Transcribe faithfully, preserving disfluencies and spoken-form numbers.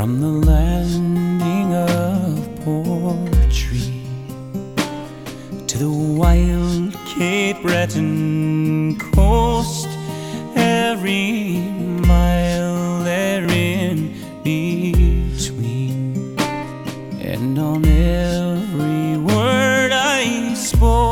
from the landing of Portree to the wild Cape Breton coast, every mile there in between, and on every word I spoke